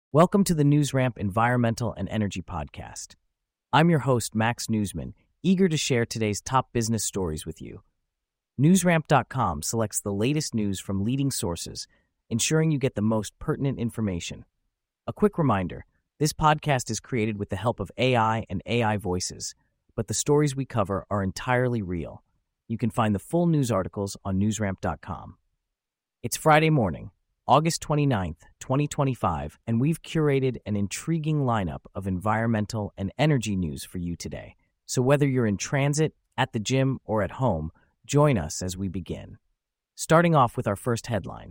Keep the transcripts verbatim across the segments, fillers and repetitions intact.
Welcome to the NewsRamp Environmental and Energy Podcast. I'm your host, Max Newsman, eager to share today's top business stories with you. NewsRamp dot com selects the latest news from leading sources, ensuring you get the most pertinent information. A quick reminder, this podcast is created with the help of A I and A I voices, but the stories we cover are entirely real. You can find the full news articles on NewsRamp dot com. It's Friday morning, August twenty-ninth, twenty twenty-five, and we've curated an intriguing lineup of environmental and energy news for you today. So whether you're in transit, at the gym, or at home, join us as we begin. Starting off with our first headline.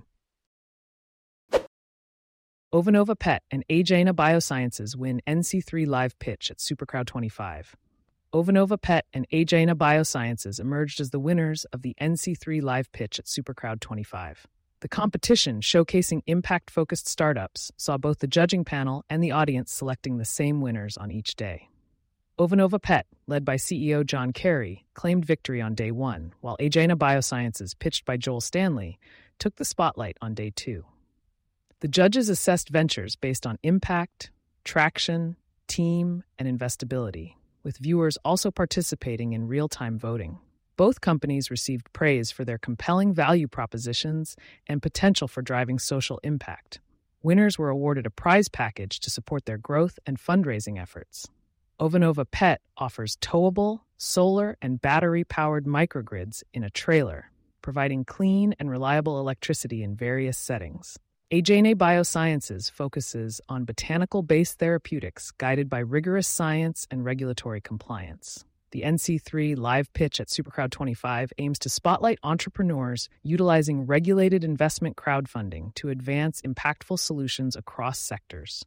Ovanova Pet and Aegena Biosciences win N C three live pitch at Supercrowd twenty-five. Ovanova Pet and Aegena Biosciences emerged as the winners of the N C three live pitch at Supercrowd twenty-five. The competition, showcasing impact-focused startups, saw both the judging panel and the audience selecting the same winners on each day. Ovanova Pet, led by C E O John Kerry, claimed victory on day one, while Aegena Biosciences, pitched by Joel Stanley, took the spotlight on day two. The judges assessed ventures based on impact, traction, team, and investability, with viewers also participating in real-time voting. Both companies received praise for their compelling value propositions and potential for driving social impact. Winners were awarded a prize package to support their growth and fundraising efforts. Ovanova Pet offers towable, solar, and battery-powered microgrids in a trailer, providing clean and reliable electricity in various settings. Aegena Biosciences focuses on botanical-based therapeutics guided by rigorous science and regulatory compliance. The N C three live pitch at Supercrowd twenty-five aims to spotlight entrepreneurs utilizing regulated investment crowdfunding to advance impactful solutions across sectors.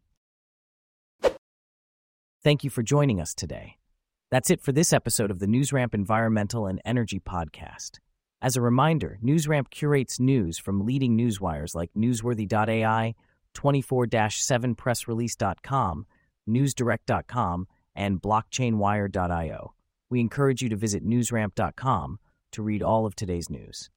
Thank you for joining us today. That's it for this episode of the NewsRamp Environmental and Energy Podcast. As a reminder, NewsRamp curates news from leading newswires like Newsworthy dot A I, twenty-four seven press release dot com, newsdirect dot com, and blockchain wire dot io. We encourage you to visit newsramp dot com to read all of today's news.